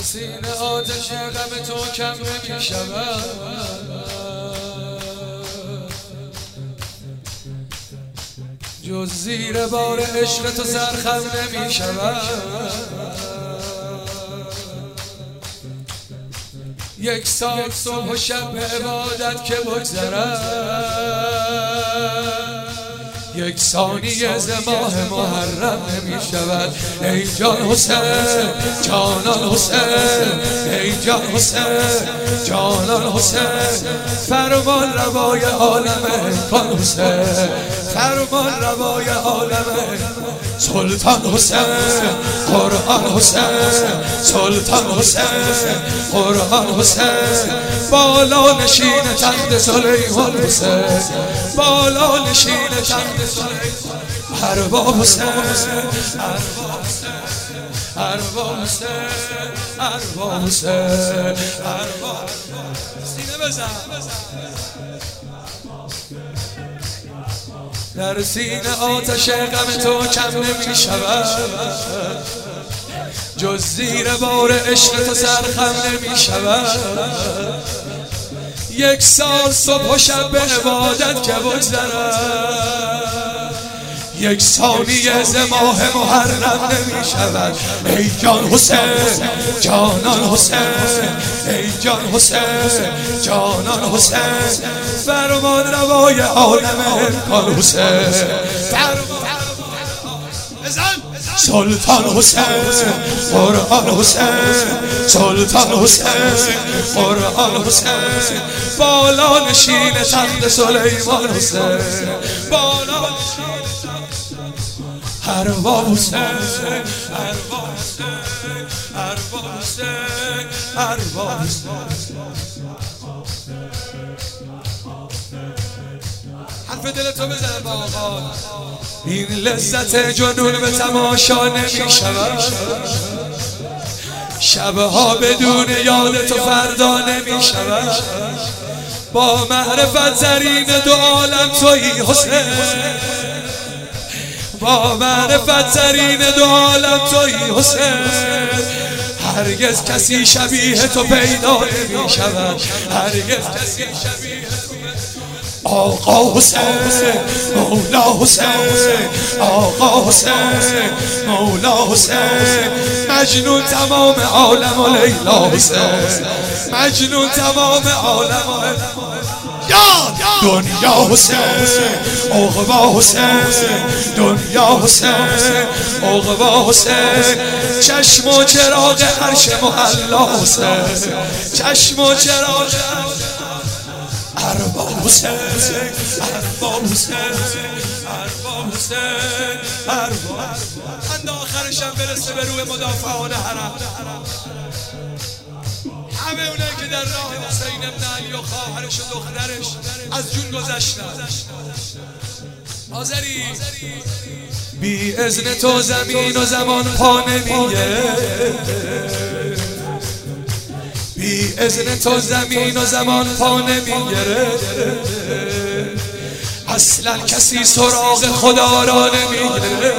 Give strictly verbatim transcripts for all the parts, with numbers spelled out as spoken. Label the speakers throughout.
Speaker 1: سینه آتش غم تو کم نمی شود، جز زیر بار عشق تو سرخم نمی شود. یک سال صبح و شب به عبادت که بگذرد، یک ثانیه ز ماه محرم نمی شود. ای جان حسین جانان حسین، ای جان حسین جانان حسین، فرمان روای عالم کان حسین، فرمان روای عالم سلطان حسین، قرآن حسین، سلطان حسین، قرآن حسین، بالا نشین تخت سلیمان حسین، بالا نشین تخت ارباب حسین، ارباب حسین، ارباب حسین، ارباب سینه بزن. در سینه آتش غم تو کم نمی شود، جز زیر بار عشق تو سرخم نمی شود. یک سال صبح و شب به عبادت که بگذرد، یک ثانیه ز ماه محرم نمی شود. ای جان حسین جانان حسین، ای جان حسین جانان حسین، فرمان روای عالم امکان حسین، سلطان حسین، قرآن حسین، سلطان حسین، قرآن حسین، بالا نشین تخت سلیمان حسین، بالا نشین ارباب حسین، ارباب حسین، ارباب حسین، ارباب حسین. حرف دلتو بزن با آقا. این لذت جنون به تماشا نمی شود، شبها بدون یاد تو فردا نمی شود. با معرفت زرین دو عالم تویی حسین، با معرفت زرین دو عالم تویی حسین، هرگز کسی شبیه تو پیدا نمی شود، هرگز کسی شبیه تو. آقا حسین مولا حسین، آقا حسین مولا حسین، مجنون تمام عالم و لیلا حسین، مجنون تمام عالم و دنیا حسین، عقبا حسین، دنیا حسین، عقبا حسین، چشم و چراغ عرش محلا حسین، چشم و چراغ ارباب حسین، ارباب حسین، ارباب حسین، ارباب. اند آخرشم برسه به روی مدافعان حرم، همه اونایی که در راه حسین ابن علی و خواهرش و دخترش از جون گذشتن. آذری بی اذن تو زمین و زمان پا نمیگیره، بی اذن تو زمین و زمان پا نمیگیره، اصلا کسی سراغ خدا را نمیگیره.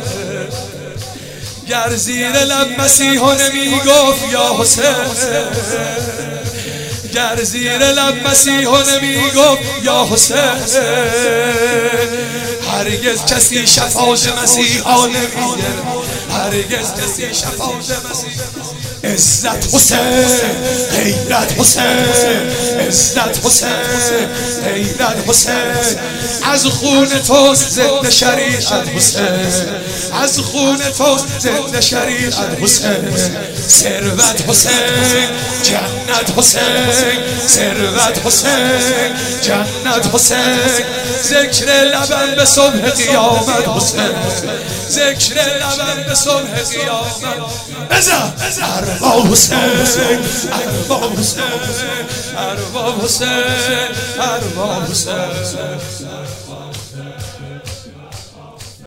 Speaker 1: گر زیر لب مسیحا نمیگفت یا حسین، گر زیر لب مسیحا نمیگفت یا حسین، هرگز کسی شفاعت مسیحا نمیگیره، هرگز کسی شفاعت مسیحا. عزت حسین، غیرت حسین، عزت حسین، غیرت حسین، از خون تو زنده شریعت حسین، از خون تو زنده شریعت حسین، ثروت حسین، جنت حسین، ثروت حسین، جنت حسین، ذکر لبم به صبح قیامت حسین، ذکر لبم به صبح قیامت. بزن ارباب حسین، ارباب حسین، ارباب حسین، ارباب حسین.